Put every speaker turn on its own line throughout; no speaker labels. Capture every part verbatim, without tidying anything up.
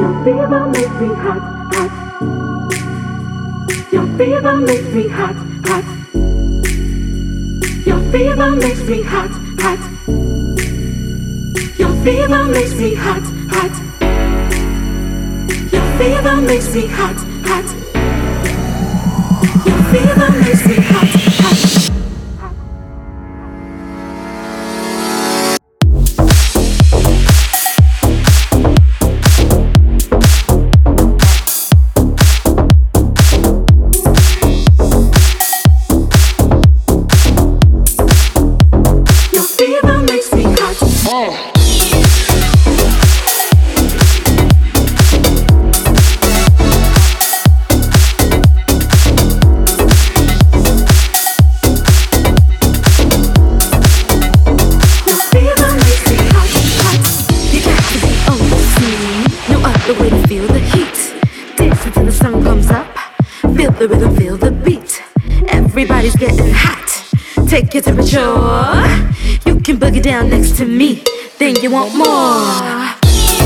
Your fever makes me hot, hot. Your fever makes me hot, hot. Your fever makes me hot, hot. Your fever makes me hot, hot. Your fever makes me hot, hot. Your fever makes me hot, hot.
The rhythm, feel the beat. Everybody's getting hot. Take your temperature. You can boogie down next to me. Then you want more.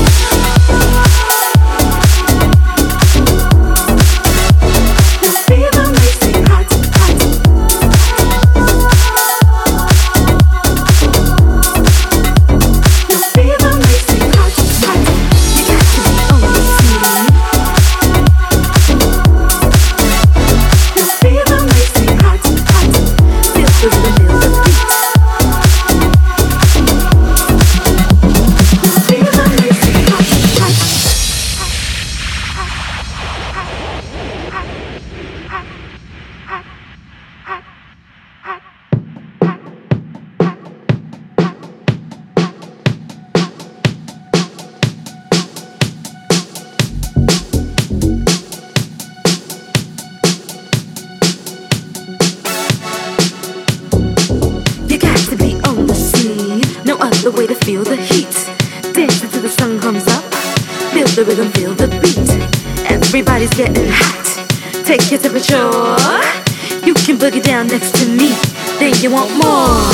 The way to feel the heat. Dance until the sun comes up. Feel the rhythm, feel the beat. Everybody's getting hot. Take your temperature. You can boogie down next to me. Then you want more.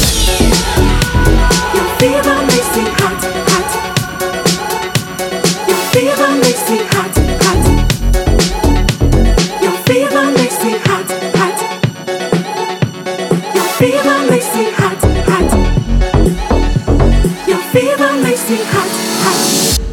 Your fever makes me hot, hot. Your fever makes me hot, hot. Your fever makes me hot, hot. Your fever makes me hot, hot. Your fever makes me hot, hot.